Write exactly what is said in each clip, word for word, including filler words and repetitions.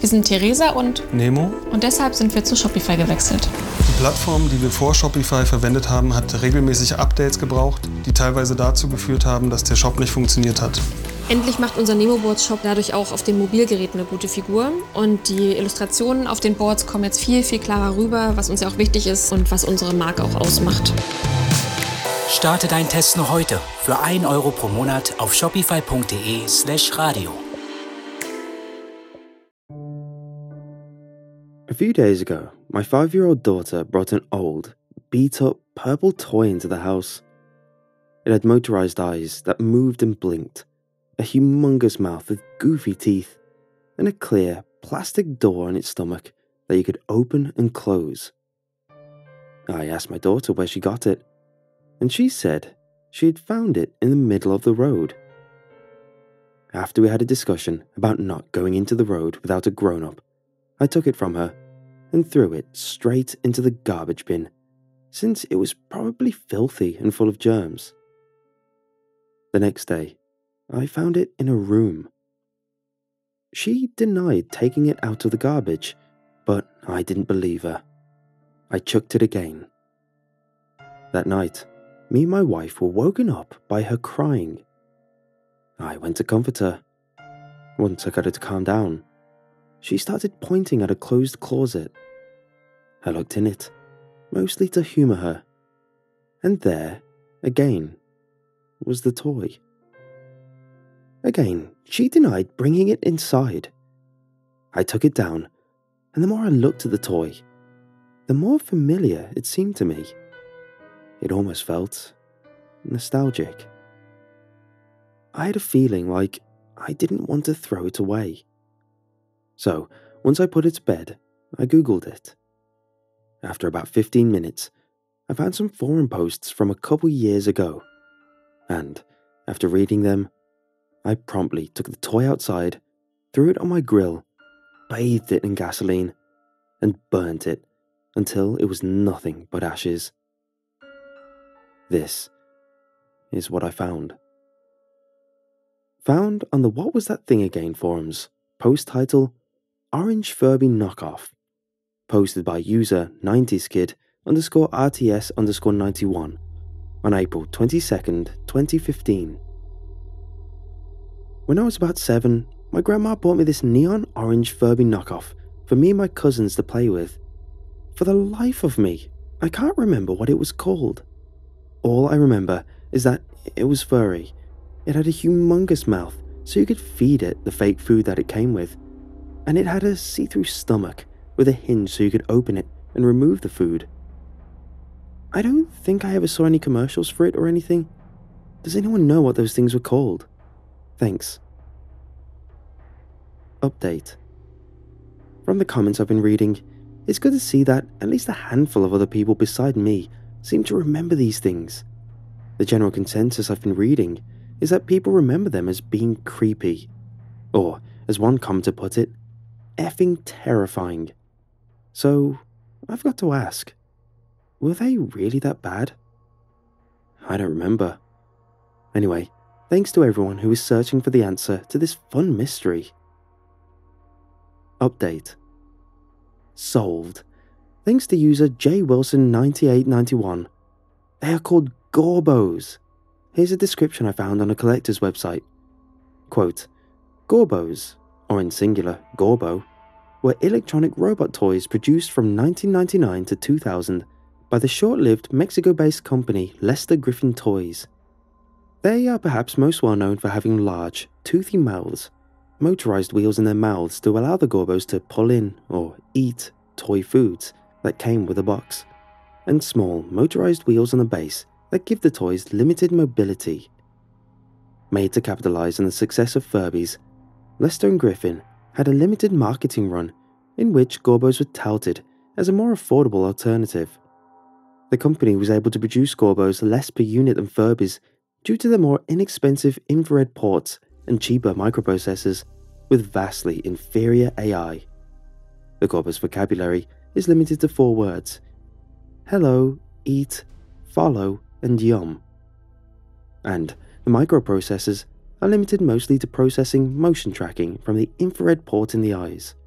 Wir sind Theresa und Nemo. Und deshalb sind wir zu Shopify gewechselt. Die Plattform, die wir vor Shopify verwendet haben, hat regelmäßig Updates gebraucht, die teilweise dazu geführt haben, dass der Shop nicht funktioniert hat. Endlich macht unser Nemo-Boards-Shop dadurch auch auf den Mobilgeräten eine gute Figur. Und die Illustrationen auf den Boards kommen jetzt viel, viel klarer rüber, was uns ja auch wichtig ist und was unsere Marke auch ausmacht. Starte deinen Test noch heute für ein Euro pro Monat auf shopify.de slash radio. A few days ago, my five-year-old daughter brought an old, beat-up purple toy into the house. It had motorized eyes that moved and blinked, a humongous mouth with goofy teeth, and a clear, plastic door on its stomach that you could open and close. I asked my daughter where she got it, and she said she had found it in the middle of the road. After we had a discussion about not going into the road without a grown-up, I took it from her and threw it straight into the garbage bin, since it was probably filthy and full of germs. The next day, I found it in a room. She denied taking it out of the garbage, but I didn't believe her. I chucked it again. That night, me and my wife were woken up by her crying. I went to comfort her. Once I got her to calm down, she started pointing at a closed closet. I looked in it, mostly to humour her. And there, again, was the toy. Again, she denied bringing it inside. I took it down, and the more I looked at the toy, the more familiar it seemed to me. It almost felt nostalgic. I had a feeling like I didn't want to throw it away. So, once I put it to bed, I googled it. After about fifteen minutes, I found some forum posts from a couple years ago. And, after reading them, I promptly took the toy outside, threw it on my grill, bathed it in gasoline, and burnt it until it was nothing but ashes. This is what I found. Found on the What Was That Thing Again forums, post title, Orange Furby Knockoff, posted by user nineties kid underscore RTS underscore 91 on April twenty-second, twenty fifteen. When I was about seven, my grandma bought me this neon orange Furby knockoff for me and my cousins to play with. For the life of me, I can't remember what it was called. All I remember is that it was furry. It had a humongous mouth so you could feed it the fake food that it came with. And it had a see-through stomach with a hinge so you could open it and remove the food. I don't think I ever saw any commercials for it or anything. Does anyone know what those things were called? Thanks. Update. From the comments I've been reading, it's good to see that at least a handful of other people beside me seem to remember these things. The general consensus I've been reading is that people remember them as being creepy. Or, as one commenter put it, effing terrifying. So, I've got to ask, were they really that bad? I don't remember. Anyway, thanks to everyone who is searching for the answer to this fun mystery. Update. Solved. Thanks to user J Wilson ninety-eight ninety-one. They are called Gorbos. Here's a description I found on a collector's website. Quote, Gorbos, or in singular, Gorbo, were electronic robot toys produced from nineteen ninety-nine to two thousand by the short-lived Mexico-based company Lester Griffin Toys. They are perhaps most well known for having large, toothy mouths, motorized wheels in their mouths to allow the Gorbos to pull in or eat toy foods that came with a box, and small, motorized wheels on the base that give the toys limited mobility. Made to capitalize on the success of Furbies, Lester and Griffin had a limited marketing run in which Gorbos were touted as a more affordable alternative. The company was able to produce Gorbos less per unit than Furbies due to the more inexpensive infrared ports and cheaper microprocessors with vastly inferior A I. The Gorbos vocabulary is limited to four words: hello, eat, follow, and yum. And the microprocessors are limited mostly to processing motion tracking from the infrared port in the eyes.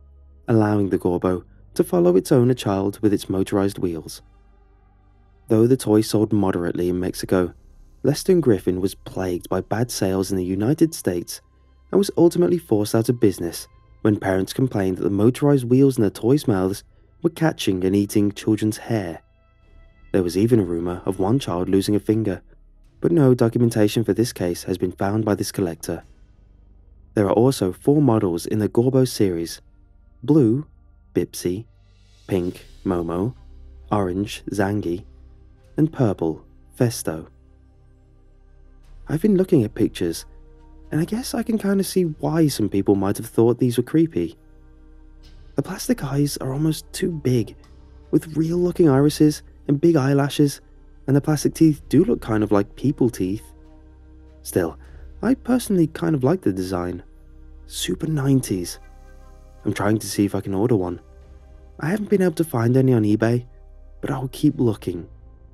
allowing the Gorbo to follow its owner child with its motorized wheels. Though the toy sold moderately in Mexico, Lester and Griffin was plagued by bad sales in the United States and was ultimately forced out of business when parents complained that the motorized wheels in the toys' mouths were catching and eating children's hair. There was even a rumor of one child losing a finger, but no documentation for this case has been found by this collector. There are also four models in the Gorbo series: blue, Bipsy, pink, Momo, orange, Zangi, and purple, Festo. I've been looking at pictures, and I guess I can kind of see why some people might have thought these were creepy. The plastic eyes are almost too big, with real looking irises and big eyelashes, and the plastic teeth do look kind of like people teeth. Still, I personally kind of like the design. Super nineties. I'm trying to see if I can order one. I haven't been able to find any on eBay, but I'll keep looking.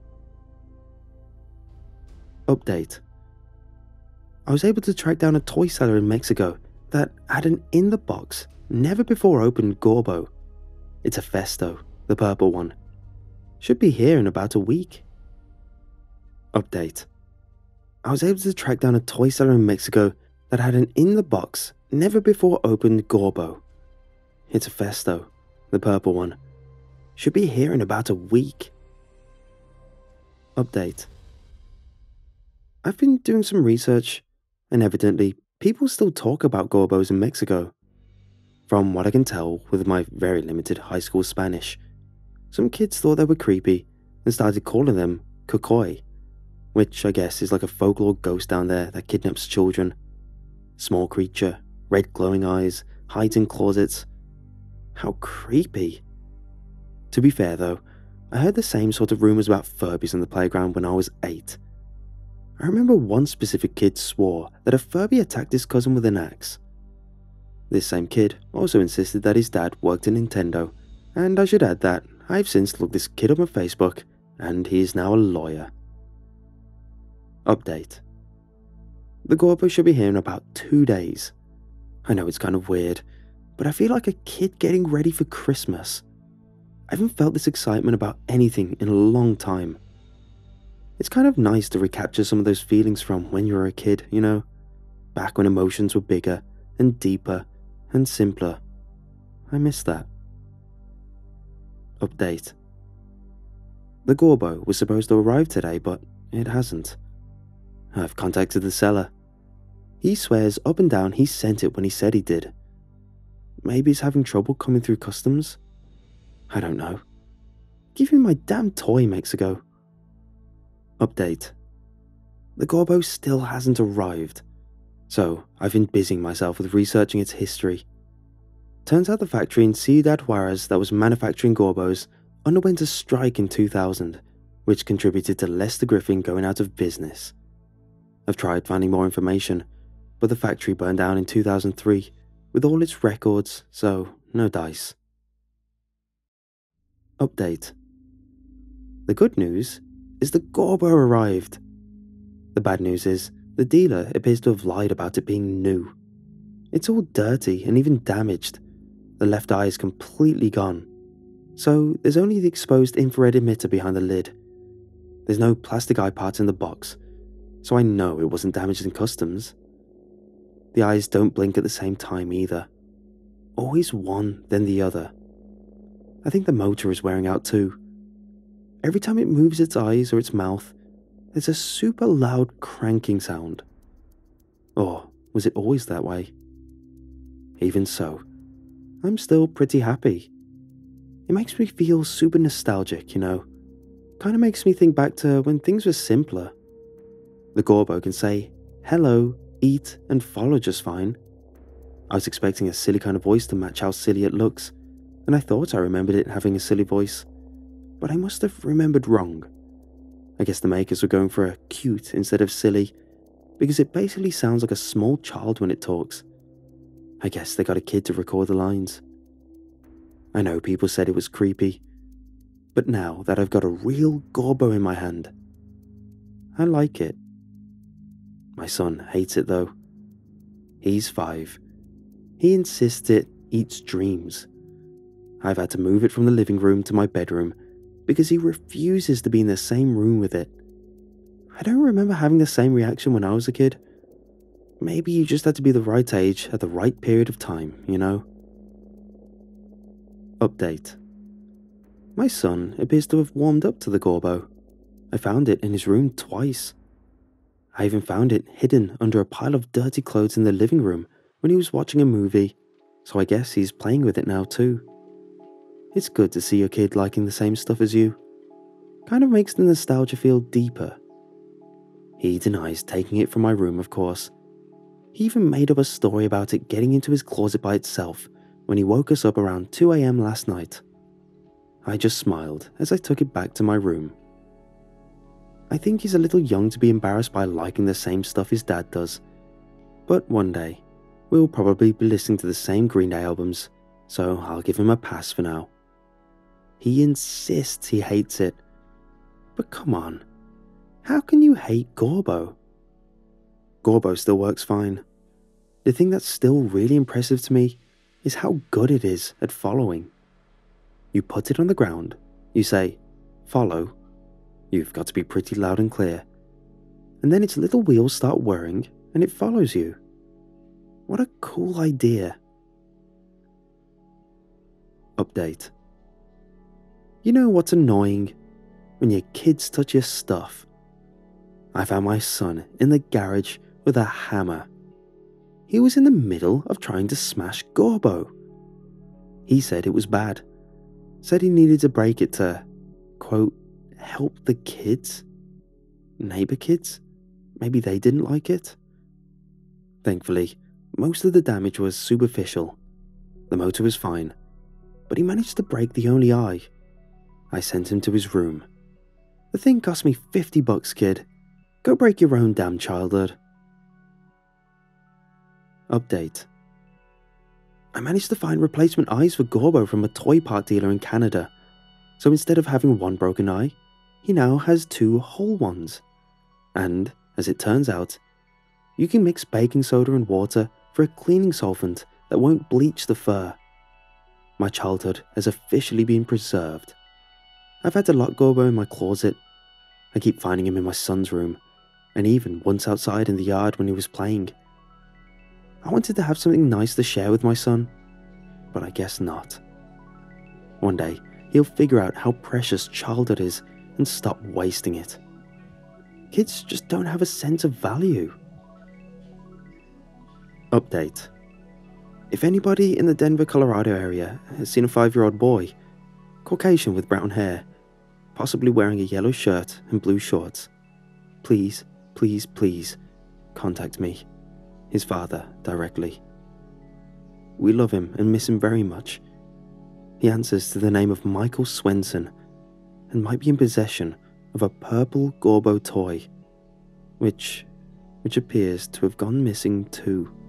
Update. I was able to track down a toy seller in Mexico that had an in-the-box, never-before-opened Gorbo. It's a Festo, the purple one. Should be here in about a week. Update. I was able to track down a toy seller in Mexico that had an in-the-box, never-before-opened Gorbo. It's a Festo, the purple one. Should be here in about a week. Update. I've been doing some research, and evidently, people still talk about Gorbos in Mexico. From what I can tell with my very limited high school Spanish, some kids thought they were creepy and started calling them Cocoy, which I guess is like a folklore ghost down there that kidnaps children. Small creature, red glowing eyes, hides in closets. How creepy. To be fair though, I heard the same sort of rumours about Furbies on the playground when I was eight. I remember one specific kid swore that a Furby attacked his cousin with an axe. This same kid also insisted that his dad worked at Nintendo, and I should add that I've since looked this kid up on Facebook, and he is now a lawyer. Update. The Gorbo should be here in about two days. I know it's kind of weird, but I feel like a kid getting ready for Christmas. I haven't felt this excitement about anything in a long time. It's kind of nice to recapture some of those feelings from when you were a kid, you know? Back when emotions were bigger and deeper and simpler. I miss that. Update. The Gorbo was supposed to arrive today, but it hasn't. I've contacted the seller. He swears up and down he sent it when he said he did. Maybe he's having trouble coming through customs? I don't know. Give me my damn toy, Mexico. Update. The Gorbo still hasn't arrived, so I've been busying myself with researching its history. Turns out the factory in Ciudad Juarez that was manufacturing Gorbos underwent a strike in two thousand, which contributed to Lester Griffin going out of business. I've tried finding more information, but the factory burned down in two thousand three with all its records, so no dice. Update. The good news is the Gorbo arrived. The bad news is the dealer appears to have lied about it being new. It's all dirty and even damaged. The left eye is completely gone. So there's only the exposed infrared emitter behind the lid. There's no plastic eye parts in the box, so I know it wasn't damaged in customs. The eyes don't blink at the same time either. Always one, then the other. I think the motor is wearing out too. Every time it moves its eyes or its mouth, there's a super loud cranking sound. Or was it always that way? Even so, I'm still pretty happy. It makes me feel super nostalgic, you know. Kind of makes me think back to when things were simpler. The Gorbo can say hello, eat, and follow just fine. I was expecting a silly kind of voice to match how silly it looks, and I thought I remembered it having a silly voice. But I must have remembered wrong. I guess the makers were going for a cute instead of silly, because it basically sounds like a small child when it talks. I guess they got a kid to record the lines. I know people said it was creepy, but now that I've got a real Gorbo in my hand, I like it. My son hates it though. He's five. He insists it eats dreams, I've had to move it from the living room to my bedroom because he refuses to be in the same room with it. I don't remember having the same reaction when I was a kid. Maybe you just had to be the right age at the right period of time, you know? Update. My son appears to have warmed up to the Gorbo. I found it in his room twice. I even found it hidden under a pile of dirty clothes in the living room when he was watching a movie, so I guess he's playing with it now too. It's good to see your kid liking the same stuff as you. Kind of makes the nostalgia feel deeper. He denies taking it from my room, of course. He even made up a story about it getting into his closet by itself when he woke us up around two a.m. last night. I just smiled as I took it back to my room. I think he's a little young to be embarrassed by liking the same stuff his dad does, but one day we'll probably be listening to the same Green Day albums, so I'll give him a pass for now. He insists he hates it, but come on, how can you hate Gorbo? Gorbo still works fine. The thing that's still really impressive to me is how good it is at following. You put it on the ground, you say, follow. You've got to be pretty loud and clear. And then its little wheels start whirring and it follows you. What a cool idea. Update. You know what's annoying? When your kids touch your stuff. I found my son in the garage with a hammer. He was in the middle of trying to smash Gorbo. He said it was bad. Said he needed to break it to, quote, help the kids? Neighbor kids? Maybe they didn't like it? Thankfully, most of the damage was superficial. The motor was fine, but he managed to break the only eye. I sent him to his room. The thing cost me fifty bucks, kid. Go break your own damn childhood. Update. I managed to find replacement eyes for Gorbo from a toy part dealer in Canada. So instead of having one broken eye, he now has two whole ones. And, as it turns out, you can mix baking soda and water for a cleaning solvent that won't bleach the fur. My childhood has officially been preserved. I've had to lock Gorbo in my closet. I keep finding him in my son's room, and even once outside in the yard when he was playing. I wanted to have something nice to share with my son, but I guess not. One day, he'll figure out how precious childhood is and stop wasting it. Kids just don't have a sense of value. Update. If anybody in the Denver, Colorado area has seen a five-year-old boy, Caucasian with brown hair, possibly wearing a yellow shirt and blue shorts, please, please, please, contact me, his father, directly. We love him and miss him very much. He answers to the name of Michael Swenson and might be in possession of a purple Gorbo toy, which, which appears to have gone missing too.